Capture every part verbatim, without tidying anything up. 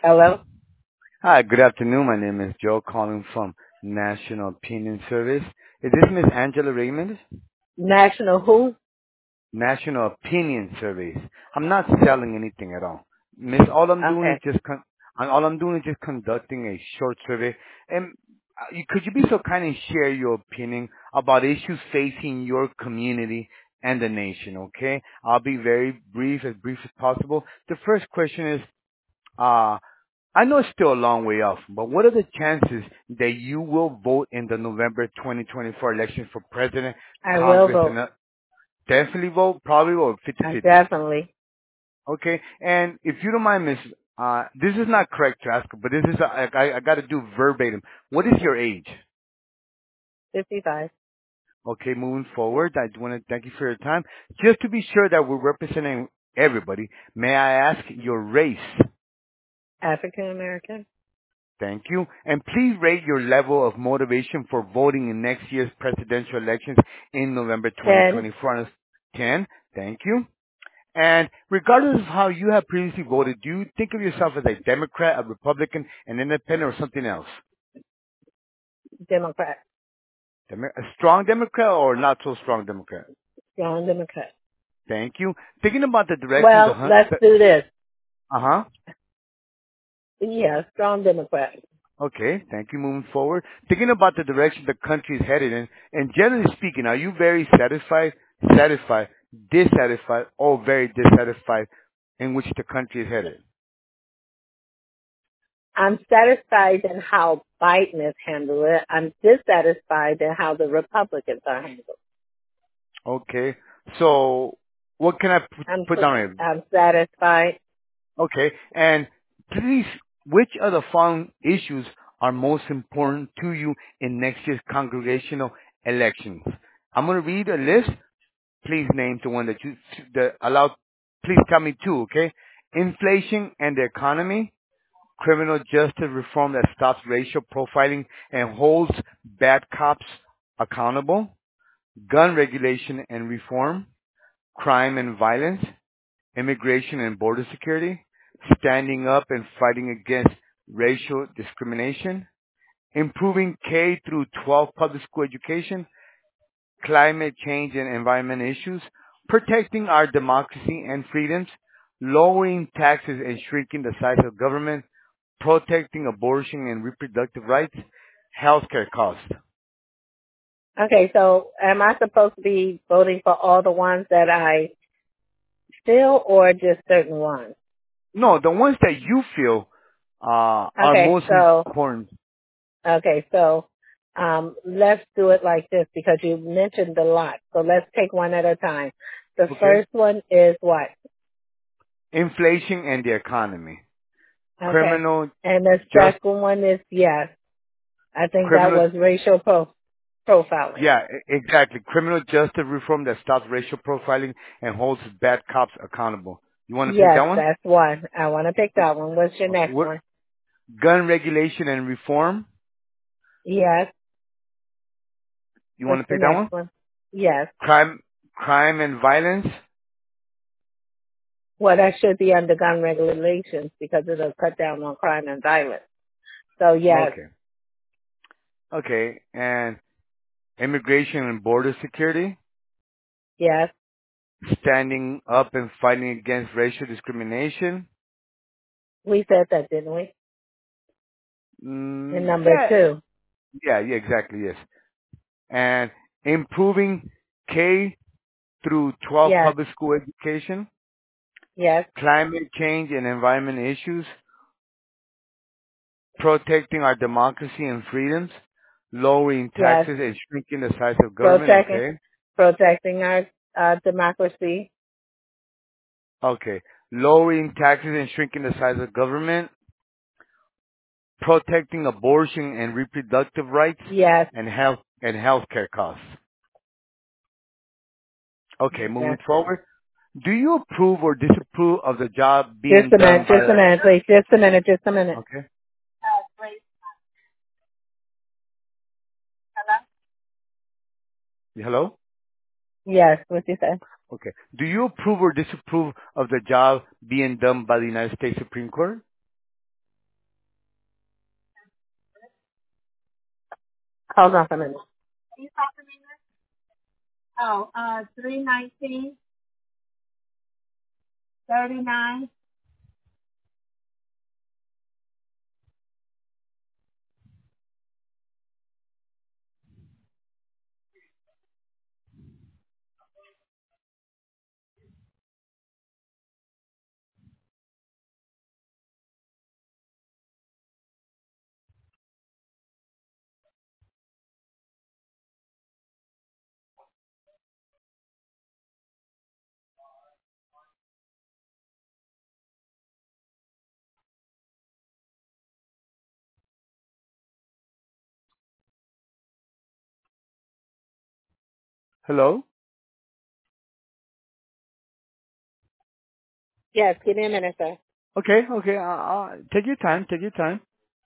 Hello? Hi, good afternoon. My name is Joe calling from National Opinion Service. Is this Miss Angela Raymond? National who? National Opinion Service. I'm not selling anything at all. Miss, all I'm doing is Okay. just con- uh, all I'm doing is just conducting a short survey. And uh, you- could you be so kind and share your opinion about issues facing your community and the nation, okay? I'll be very brief, as brief as possible. The first question is, uh, I know it's still a long way off, but what are the chances that you will vote in the November twenty twenty-four election for president, I will Congress, and vote. uh, definitely vote, probably vote I fifty-fifty? definitely. Okay, and if you don't mind, Miss, uh, this is not correct to ask, but this is, I, I, I got to do verbatim. What is your age? fifty-five. Okay, moving forward, I want to thank you for your time. Just to be sure that we're representing everybody, may I ask your race? African American. Thank you. And please rate your level of motivation for voting in next year's presidential elections in November ten. twenty twenty-four. On a ten. Thank you. And regardless of how you have previously voted, do you think of yourself as a Democrat, a Republican, an independent, or something else? Democrat. Demo- A strong Democrat or not so strong Democrat? Strong Democrat. Thank you. Thinking about the direction the Well, hunt. let's do this. Uh huh. Yeah, strong Democrat. Okay, thank you. Moving forward, thinking about the direction the country is headed in, and generally speaking, are you very satisfied, satisfied, dissatisfied, or very dissatisfied in which the country is headed? I'm satisfied in how Biden has handled it. I'm dissatisfied in how the Republicans are handled. Okay, so what can I put, I'm put down here? I'm satisfied. Okay, and please, which of the following issues are most important to you in next year's congregational elections? I'm going to read a list. Please name the one that you that allow. Please tell me two, okay? Inflation and the economy, criminal justice reform that stops racial profiling and holds bad cops accountable, gun regulation and reform, crime and violence, immigration and border security, standing up and fighting against racial discrimination, improving K through twelve public school education, climate change and environment issues, protecting our democracy and freedoms, lowering taxes and shrinking the size of government, protecting abortion and reproductive rights, healthcare costs. Okay, so am I supposed to be voting for all the ones that I feel or just certain ones? No, the ones that you feel uh, are Okay, most so important. Okay, so um, let's do it like this because you mentioned a lot. So let's take one at a time. The Okay? first one is what? Inflation and the economy. Okay. Criminal And the just second one is yes. I think that criminal was racial pro- profiling. yeah, e- exactly. Criminal justice reform that stops racial profiling and holds bad cops accountable. You want to pick that Yes, one? that's one. I want to pick that one. What's your Okay. next What one? gun regulation and reform? Yes. You want What's to the pick that next one? one? Yes. Crime, crime and violence. Well, that should be under gun regulations because it'll cut down on crime and violence. So yes, Okay, okay, and immigration and border security. yes. Standing up and fighting against racial discrimination. We said that, didn't we? In Mm, number yeah, two. yeah, yeah, exactly, yes. And improving K through twelve Yes. public school education, Yes. climate change and environment issues, protecting our democracy and freedoms, lowering Yes. taxes and shrinking the size of government. Protecting, Okay. protecting our uh, democracy. Okay. Lowering taxes and shrinking the size of government, protecting abortion and reproductive rights, Yes. and health and healthcare costs. Okay, moving That's it. forward. Do you approve or disapprove of the job Just being a done minute. by Just a minute, please. Just a minute. Just a minute. okay? Hello? Yes. What you say? Okay. Do you approve or disapprove of the job being done by the United States Supreme Court? Hold on for a minute. Oh, uh, three nineteen thirty nine. Hello? Yes, give me a minute, sir. Okay, okay. Uh, uh, take your time. Take your time.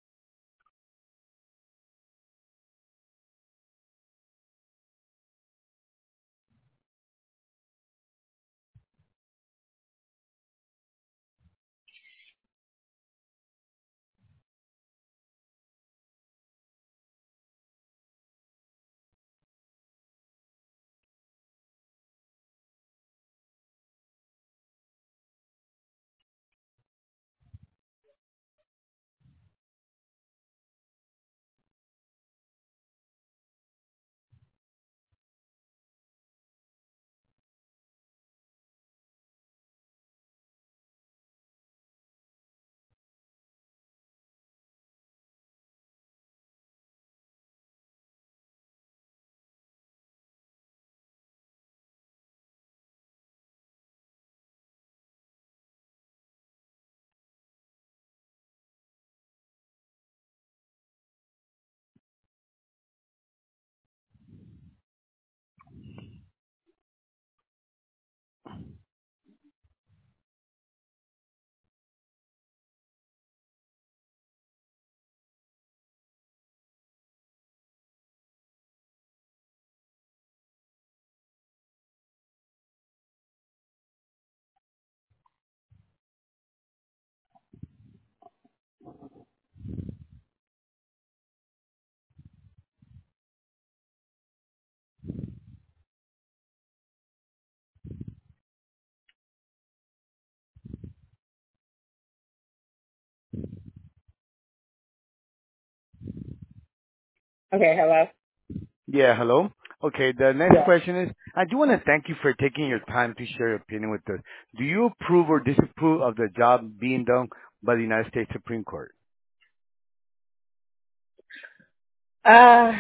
Okay, hello? Yeah, hello. Okay, the next Yes. question is, I do want to thank you for taking your time to share your opinion with us. Do you approve or disapprove of the job being done by the United States Supreme Court? Uh,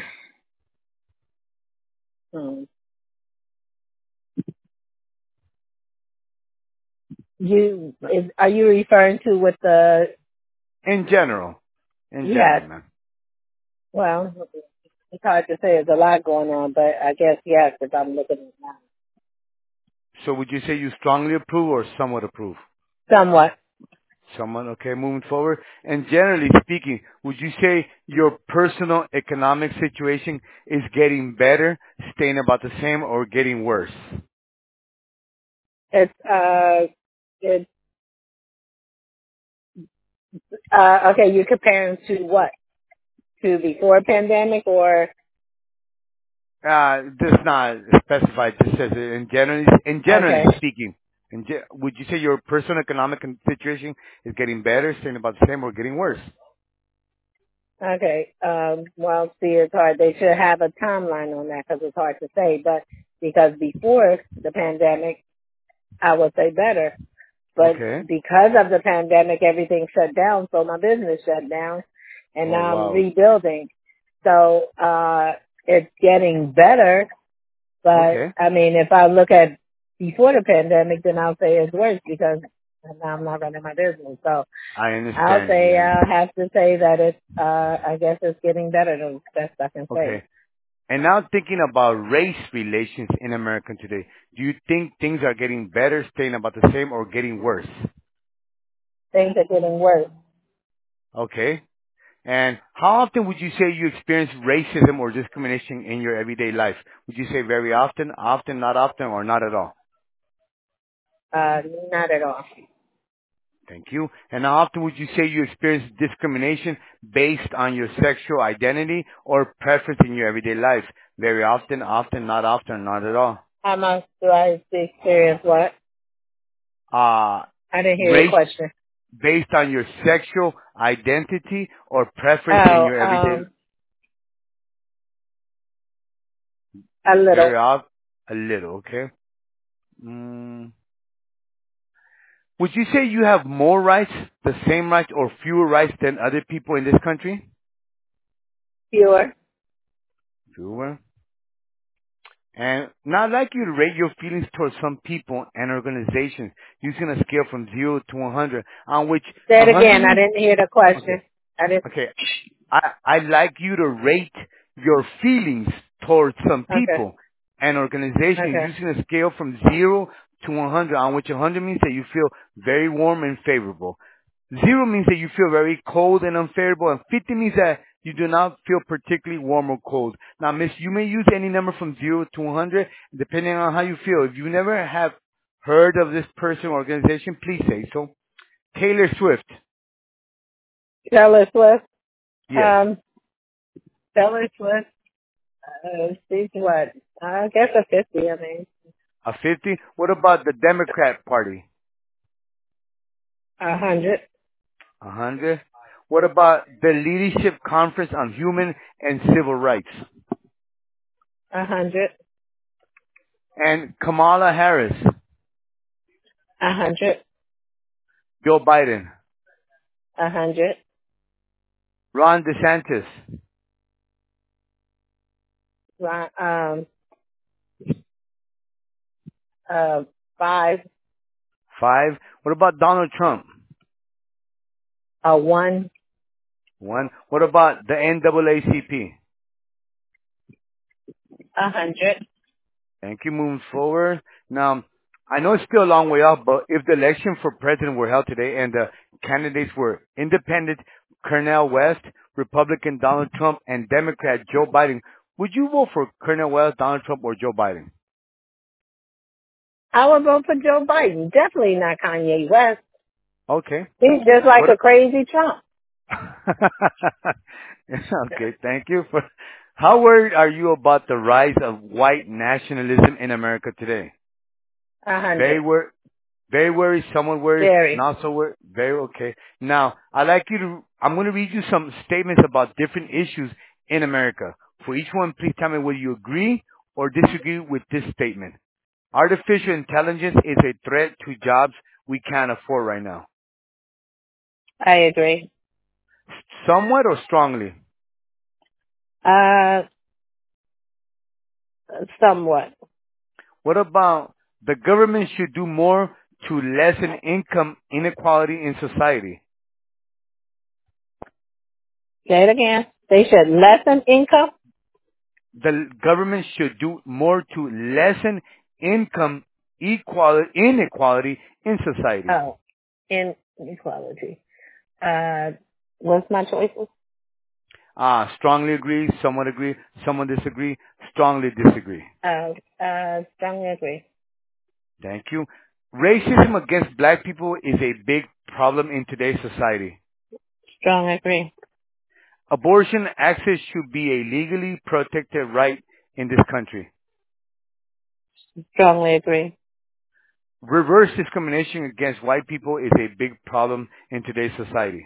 hmm. You, is, are you referring to with the, In general. In general, yes, man. well, it's hard to say. There's a lot going on, but I guess yes, if I'm looking at it now. So would you say you strongly approve or somewhat approve? Somewhat. Someone, okay, moving forward. And generally speaking, would you say your personal economic situation is getting better, staying about the same, or getting worse? It's, uh, it's, uh, okay, you're comparing to what? To before pandemic or, Uh, does not specify. It just says it in generally, in generally okay, speaking. In ge- would you say your personal economic con- situation is getting better, staying about the same, or getting worse? okay, um, well, see, it's hard. They should have a timeline on that because it's hard to say, but because before the pandemic, I would say better. But Okay. because of the pandemic, everything shut down, so my business shut down, and Oh now I'm wow. rebuilding. So uh it's getting better, but Okay. I mean, if I look at before the pandemic, then I'll say it's worse because now I'm not running my business. So I I'll understand. say Yeah. I'll have to say that it's uh I guess it's getting better. The best I can say. Okay. And now thinking about race relations in America today, do you think things are getting better, staying about the same, or getting worse? Things are getting worse. Okay. And how often would you say you experience racism or discrimination in your everyday life? Would you say very often, often, not often, or not at all? Uh, not at all. Thank you. And how often would you say you experience discrimination based on your sexual identity or preference in your everyday life? Very often, often, not often, not at all. How much do I experience what? Uh, I didn't hear your race question. based on your sexual identity or preference in Oh, your everyday, um, a little. very often, a little, okay? Mm. Would you say you have more rights, the same rights, or fewer rights than other people in this country? Fewer. Fewer. And now I'd like you to rate your feelings towards some people and organizations using a scale from zero to one hundred, on which Say it one hundred again. I means, didn't hear the okay, question. I didn't. okay, I, I'd like you to rate your feelings towards some Okay. people and organizations Okay. using a scale from zero to one hundred, on which one hundred means that you feel very warm and favorable. Zero means that you feel very cold and unfavorable, and fifty means that you do not feel particularly warm or cold. Now, miss, you may use any number from zero to one hundred, depending on how you feel. If you never have heard of this person or organization, please say so. Taylor Swift. Taylor Swift. Yes. Um, Taylor Swift. Uh, she's what? I guess a fifty. I mean, A fifty? What about the Democrat Party? a hundred. A one hundred? What about the Leadership Conference on Human and Civil Rights? A hundred. And Kamala Harris. A hundred. Joe Biden. A hundred. Ron DeSantis. Right. Um. Uh. Five. Five. What about Donald Trump? A one. One. What about the N double A C P? A hundred. Thank you. Moving forward. Now, I know it's still a long way off, but if the election for president were held today and the candidates were independent Cornel West, Republican Donald Trump, and Democrat Joe Biden, would you vote for Cornel West, Donald Trump, or Joe Biden? I would vote for Joe Biden. Definitely not Kanye West. Okay. He's just like What? a crazy Trump. Okay. Thank you. For, how worried are you about the rise of white nationalism in America today? A Very hundred. worried. Very worried, somewhat worried, Very. not so worried. Very okay. Now, I'd like you to, I'm going to read you some statements about different issues in America. For each one, please tell me whether you agree or disagree with this statement. Artificial intelligence is a threat to jobs we can't afford right now. I agree. Somewhat or strongly? Uh. Somewhat. What about the government should do more to lessen income inequality in society? Say it again. They should lessen income. The government should do more to lessen income equality, inequality in society. Oh, inequality. Uh, what's my choices? Ah, strongly agree, somewhat agree, somewhat disagree, strongly disagree. Uh, uh, strongly agree. Thank you. Racism against black people is a big problem in today's society. Strongly agree. Abortion access should be a legally protected right in this country. Strongly agree. Reverse discrimination against white people is a big problem in today's society.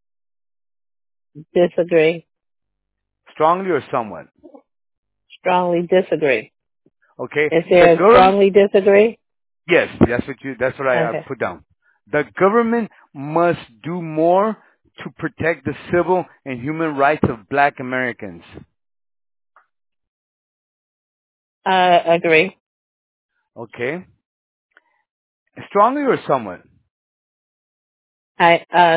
Disagree. Strongly or somewhat? Strongly disagree. Okay. Is The there a government, strongly disagree? yes, that's what you, that's what I, I Okay. put down. The government must do more to protect the civil and human rights of black Americans. Uh, agree. Okay. Strongly or somewhat? I, uh,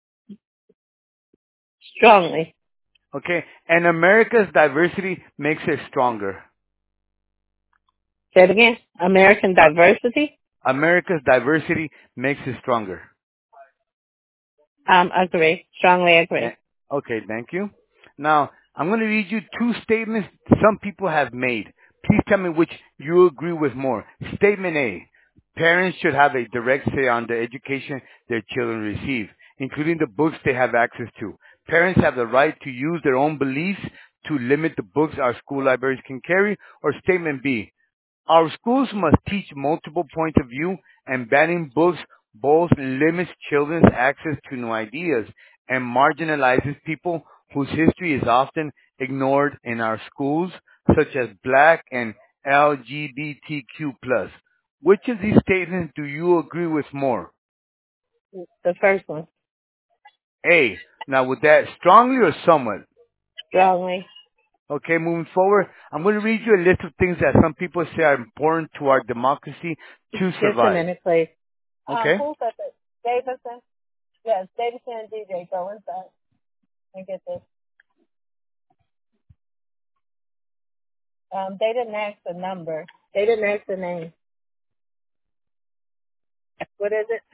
strongly. Okay. And America's diversity makes it stronger. Say it again. American Uh, diversity? America's diversity makes it stronger. Um, agree. Strongly Eh, agree. Okay, thank you. Now, I'm going to read you two statements some people have made. Please tell me which you agree with more. Statement A. Parents should have a direct say on the education their children receive, including the books they have access to. Parents have the right to use their own beliefs to limit the books our school libraries can carry. Or statement B, our schools must teach multiple points of view, and banning books both limits children's access to new ideas and marginalizes people whose history is often ignored in our schools, such as Black and L G B T Q plus. Which of these statements do you agree with more? The first one. A. Now, with that, strongly or somewhat? Strongly. Okay, moving forward, I'm going to read you a list of things that some people say are important to our democracy to Just a survive. minute, please. Um, Okay? who's at the Davidson? Yes, Davidson and D J. Go inside and get this. Um, they didn't ask the number. They didn't ask the name. What is it?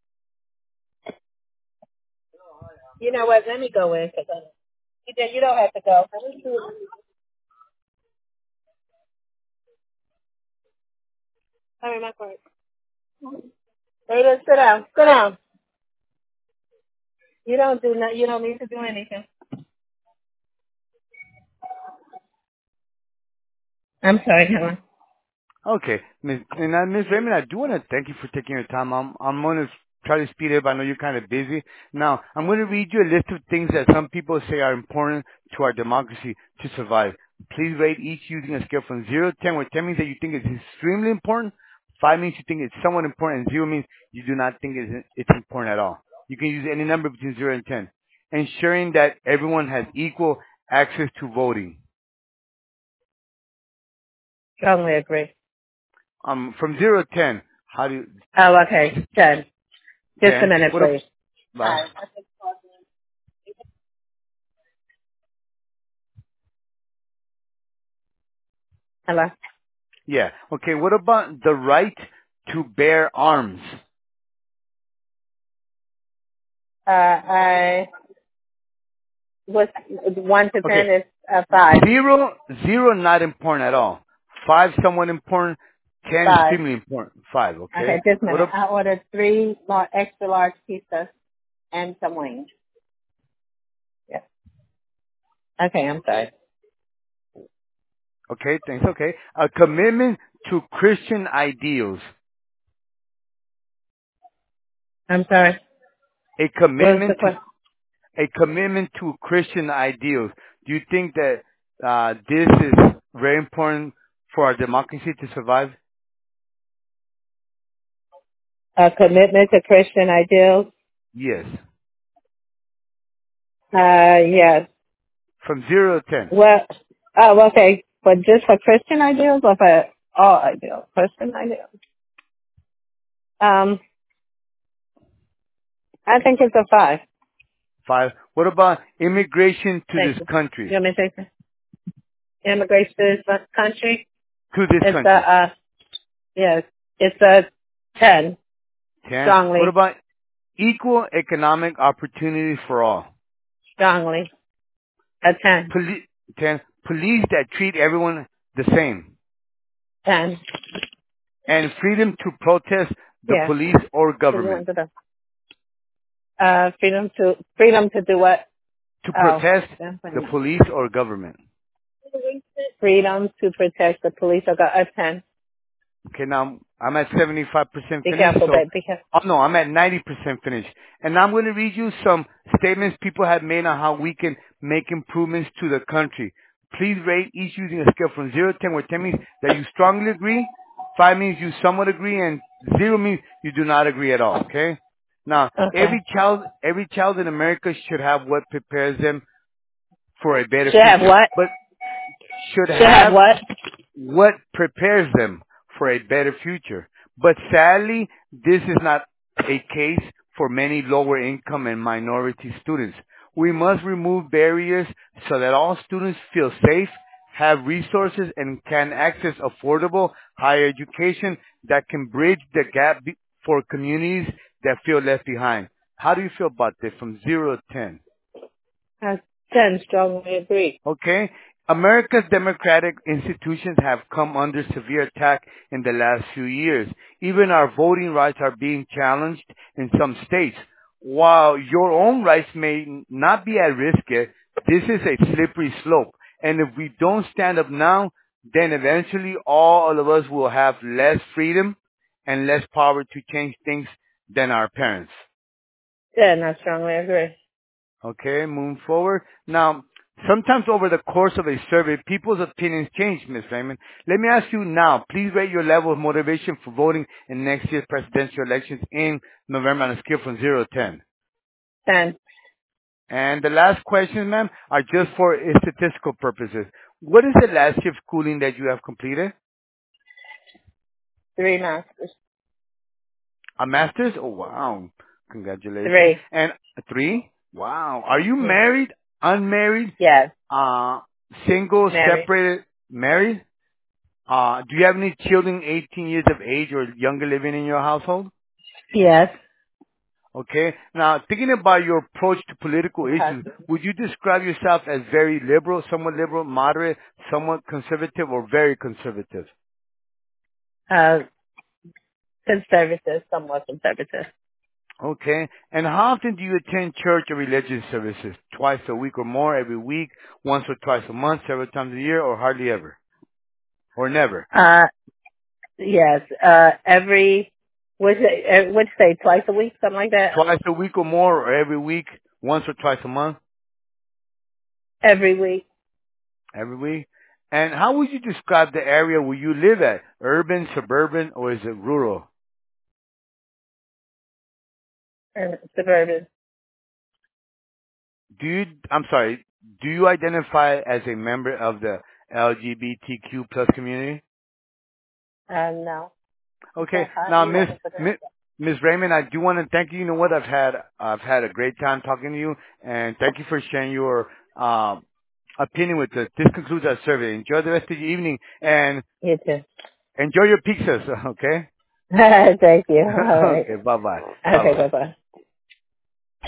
You know what? Let me go in because you don't you don't have to go. Hurry, my card. Rita, sit down. Sit down. You don't do no, You don't need to do anything. I'm sorry, Helen. Okay, Miz and uh, Miz Raymond, I do want to thank you for taking your time. I'm I'm going to try to speed it up. I know you're kind of busy. Now, I'm going to read you a list of things that some people say are important to our democracy to survive. Please rate each using a scale from zero to ten, where ten means that you think it's extremely important, five means you think it's somewhat important, and zero means you do not think it's, it's important at all. You can use any number between zero and ten. Ensuring that everyone has equal access to voting. Strongly agree. Um, from zero to ten, how do you, Oh, okay. Ten. Just a ten? minute, What a, please. bye. Hello. Yeah. Okay. What about the right to bear arms? Uh, I was one to ten Okay. is uh, five. Zero, zero, not important at all. Five, somewhat important. Ten, Five. extremely important. Five. Okay. Okay, just a What? minute. A, I ordered three lar- extra large pizzas and some wings. Yeah. Okay, I'm sorry. okay. Thanks. Okay. A commitment to Christian ideals. I'm sorry. A What was the commitment to question? a commitment to Christian ideals. Do you think that uh, this is very important for our democracy to survive? A commitment to Christian ideals? Yes. Uh, yes. From zero to ten. Well, oh, okay. But just for Christian ideals or for all ideals? Christian ideals? Um, I think it's a five. Five. What about immigration to Thank this you. country? You want me to say something? Immigration to this country? To this It's a, country. uh, yes, it's a ten. Ten. What Strongly. about equal economic opportunity for all? Strongly. A ten. Poli- ten. Police that treat everyone the same. ten. And freedom to protest the Yeah. police or So you want government. to the, uh, freedom to, freedom to do what? To Oh, protest that's what the you- police or government. freedom to protect the police. I got a ten. Okay, now I'm at seventy-five percent Be finished, careful, so, babe. Be careful. oh no, I'm at ninety percent finished. And now I'm going to read you some statements people have made on how we can make improvements to the country. Please rate each using a scale from zero to ten, where ten means that you strongly agree, five means you somewhat agree, and zero means you do not agree at all, okay? Now, Okay. every child, every child in America should have what prepares them for a better Should have future, what? but should Should have have what? what prepares them for a better future. But sadly, this is not a case for many lower income and minority students. We must remove barriers so that all students feel safe, have resources, and can access affordable higher education that can bridge the gap be- for communities that feel left behind. How do you feel about this from zero to ten? A ten. Strongly agree. Okay? America's democratic institutions have come under severe attack in the last few years. Even our voting rights are being challenged in some states. While your own rights may not be at risk yet, this is a slippery slope. And if we don't stand up now, then eventually all of us will have less freedom and less power to change things than our parents. Yeah, and I strongly agree. Okay, moving forward. Now, sometimes over the course of a survey, people's opinions change, Miz Raymond. Let me ask you now, please rate your level of motivation for voting in next year's presidential elections in November on a scale from zero to ten. ten. And the last questions, ma'am, are just for statistical purposes. What is the last year of schooling that you have completed? Three masters. A master's? Oh, wow. Congratulations. Three. And three? Wow. Are you Yeah. married, unmarried, Yes. uh, single, Married. separated, married? Uh, do you have any children eighteen years of age or younger living in your household? Yes. Okay. Now, thinking about your approach to political Okay. issues, would you describe yourself as very liberal, somewhat liberal, moderate, somewhat conservative, or very conservative? Uh, conservative, somewhat conservative. Okay. And how often do you attend church or religious services? Twice a week or more, every week, once or twice a month, several times a year, or hardly ever? Or never? Uh, yes. Uh, every, which, uh, which day, twice a week, something like that? Twice a week or more, or every week, once or twice a month? Every week. Every week? And how would you describe the area where you live at? Urban, suburban, or is it rural? And suburban. Do you, I'm sorry, do you identify as a member of the L G B T Q plus community? Uh, no. Okay. Okay, hi, Now, you Miss want to put Miss Miss Raymond, I do want to thank you. You know what? I've had I've had a great time talking to you, and thank you for sharing your um, opinion with us. This concludes our survey. Enjoy the rest of your evening, and You too. enjoy your pizzas. Okay. Thank you. All right. Okay. Bye bye. Bye Okay, bye. bye-bye.